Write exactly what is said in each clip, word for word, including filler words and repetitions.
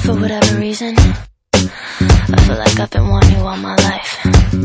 For whatever reason, I feel like I've been wanting you all my life.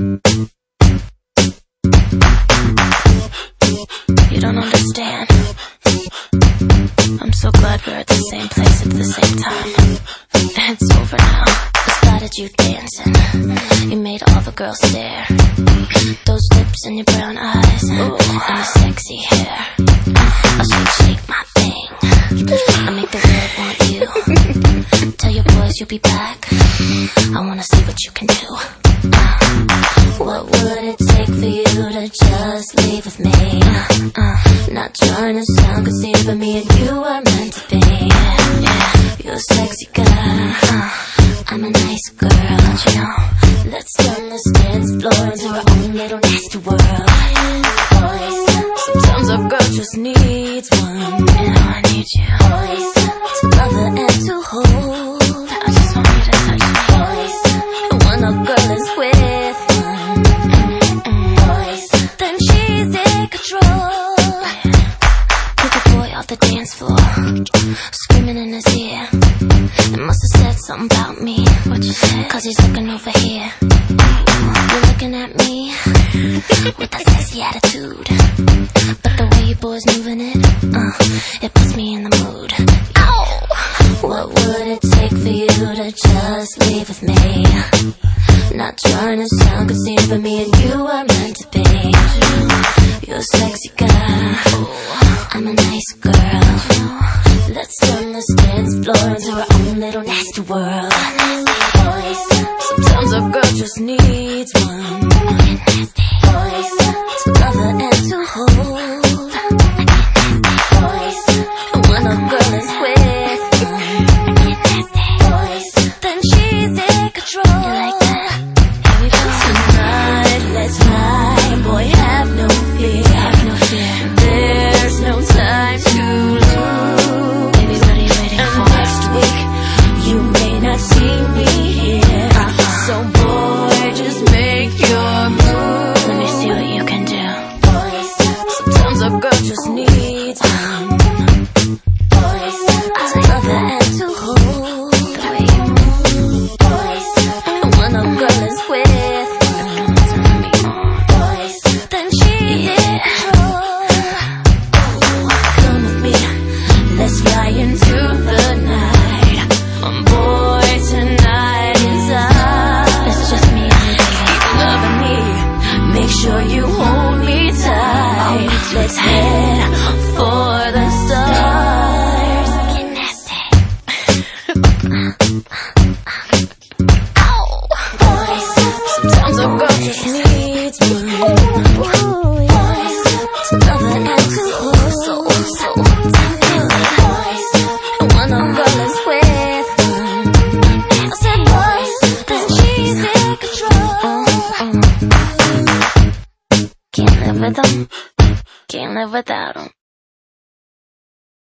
You don't understand. I'm so glad we're at the same place at the same time. It's over now. I spotted you dancing. You made all the girls stare. Those lips and your brown eyes, ooh, and your sexy hair. I'll shake, shake my thing. I'll make the world want you. Tell your boys you'll be back. I wanna see what you can do. What would it take for you to just leave with me? Uh, not trying to sound conceited, but me and you are meant to be. Yeah, you're a sexy girl. Uh, I'm a nice girl. Don't you know? Let's turn this dance floor into our own little nasty world. Sometimes a girl just needs one, and I need you. To love her and to hold. I just want you to touch me. And when a girl is with one, mm-mm, then she's in control. Pick a boy off the dance floor, screaming in his ear. It must have said something about me. What you said? Cause he's looking over here. You're looking at me with that sexy attitude, but the way you boys moving it, uh, it puts me in the mood. Ow! What would it take for you to just leave with me? Not trying to sound conceited, but me and you are meant to be. You're a sexy girl, I'm a nice girl. Let's turn this dance floor into our own little nasty world. Sometimes a girl just needs one, to love her and to hold. And when a girl is with one, then she's in control. You like that? Here we go. Tonight, let's ride. Boy, have no fear. Have no fear. There's no time to lose. Baby, what are you waiting and for? Next week, you may not see me here. Uh-huh. So boy, just make your move. Let me see what you can do. Sometimes a girl just needs one, to love her and to hold. The way you move. And when a girl is with one, then she's in control. Come with me, let's fly into the night. Um, boy, tonight is ours. It's just me and you. Keep loving me, make sure you hold me tight. Let's head for the stars. Get nasty. Ow! Sometimes a girl just needs one, to love her and to hold. So, so, and when a girl is with one, I said boys, then she's in control. Can't live with them, can't live without them.